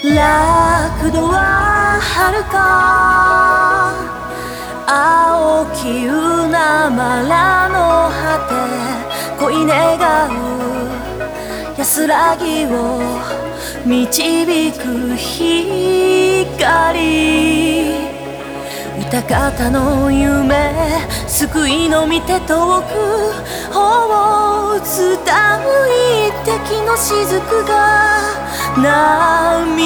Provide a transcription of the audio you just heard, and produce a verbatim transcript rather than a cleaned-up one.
楽土は遥か青き海原の果て恋願う安らぎを導く光歌方の夢救いの御手遠く方を伝う一滴の雫が涙